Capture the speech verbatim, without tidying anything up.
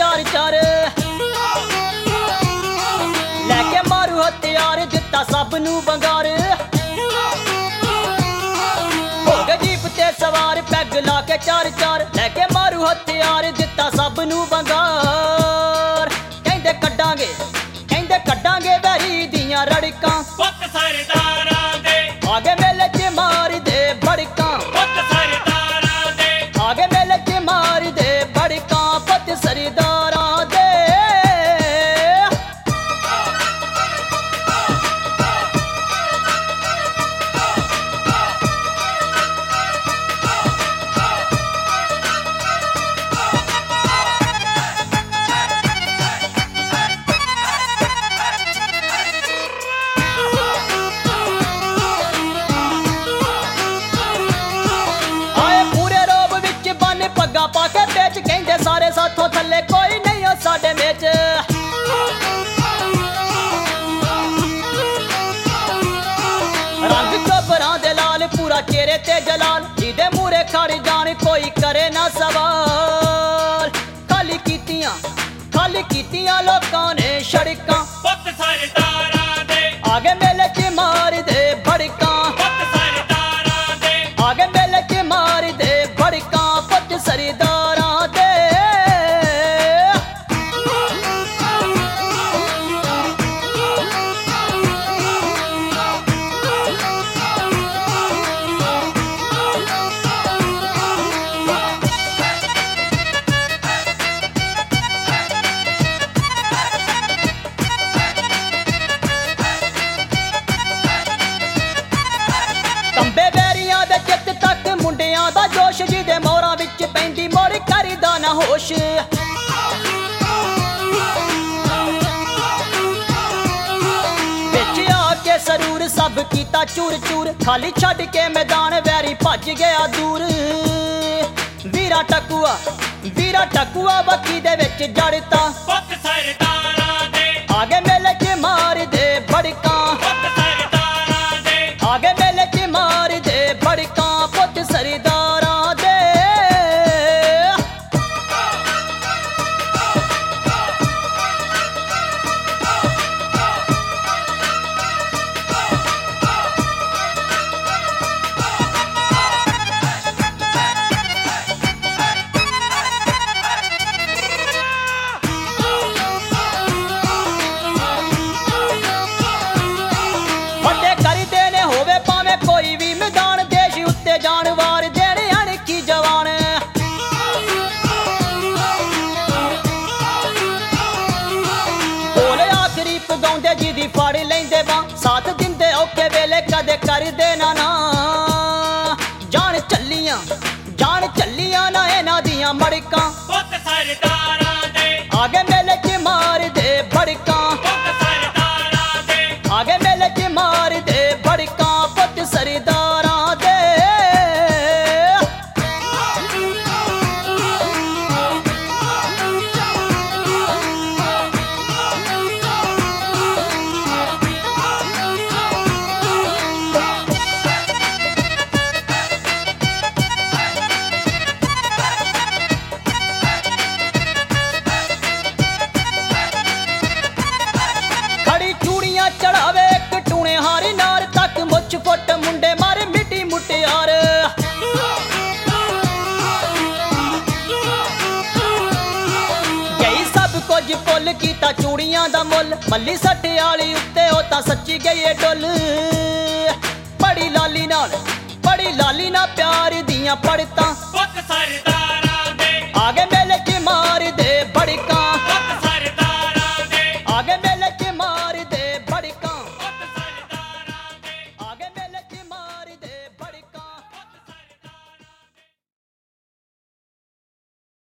चार चार लैके मारू हथियार दिता सब नू बंगार हो गए जीप ते सवार पैग ला के चार चार लैके मारू हथियार दिता सब नू बंगार कहंदे कड्डांगे कहंदे कड्डांगे वैरी दियां रड़कां पुत सरदारां दे आगे मेले च मार दे बड़कां पुत सरदारां दे आगे मेले च मार दे बड़कां पुत सरदारां दे पग्गा पाके बेच कहंदे सारे साथों थल्ले कोई नहीं हो साडे बेच रंग चोबरां दे लाल पूरा चेहरे ते जलाल जिदे मूरे खड़ जान कोई करे ना सवाल खाली कीतियां खाली कीतियां लोकां ने सड़कां पुत सरदारां दे आगे मेले च मार दे बड़कां पुत सरदारां दे आगे मेले च मार दे बड़कां पुत सरदारां दे कंबे बैरियां दे चित तक मुंडियां दा जोश जिदे मोरां विच पैंदी मोड़ करदा ना होश बिच आके सरूर सब कीता चूर चूर खाली छड्ड के मैदान वैरी भज गया दूर वीरा टकुआ वीरा टकुआ बक्की दे विच जड़ता पुत सरदारां दे आगे मेले च मार दे बड़कां पुत सरदारां दे आगे मेले च मार दे बड़कां पुत सरदारां दे ਵੱਡੇ ਕਰਦੇ ਨੇ ਹੋਵੇ ਭਾਵੇਂ ਕੋਈ ਵੀ ਮੈਦਾਨ ਦੇਸ਼ ਉੱਤੇ ਜਾਨ ਵਾਰ ਦੇਣ ਅਣਖੀ ਜਵਾਨ ਬੋਲ ਆਖਰੀ ਪਗਾਉਂਦੇ ਜਿਹਦੀ ਫੜ ਲੈਂਦੇ ਬਾਂ ਸਾਥ ਦਿੰਦੇ ਔਖੇ ਵੇਲੇ ਕਦੇ ਕਰਦੇ ਨਾ ਨਾ ਜਾਨ ਚੱਲੀਆਂ ਜਾਨ ਚੱਲੀਆਂ ਨਾ ਇਹਨਾਂ ਦੀਆਂ ਮੜਕਾਂ ਪੁਤ ਸਰਦਾਰਾਂ ਦੇ ਆਗੇ ਮੇਲੇ ਚ ਮਾਰ ਦੇ ਬੜਕਾਂ ਪੁਤ ਸਰਦਾਰਾਂ ਦੇ आगे मेले च मार दे बड़कां पुत सरदारां दे खड़ी चूड़ियां चढ़ावे एक टूणे हारी नार तक मुछ फुट मुंडे मारे मिट्टी मुटियार गई सब कुछ भुल कीता चूड़ियां दा मुल मल्ली सट्टे आली उत्ते ओ तां सच्ची गई ए डुल बड़ी लाली नाल बड़ी लाली ना प्यार दियां पड़तां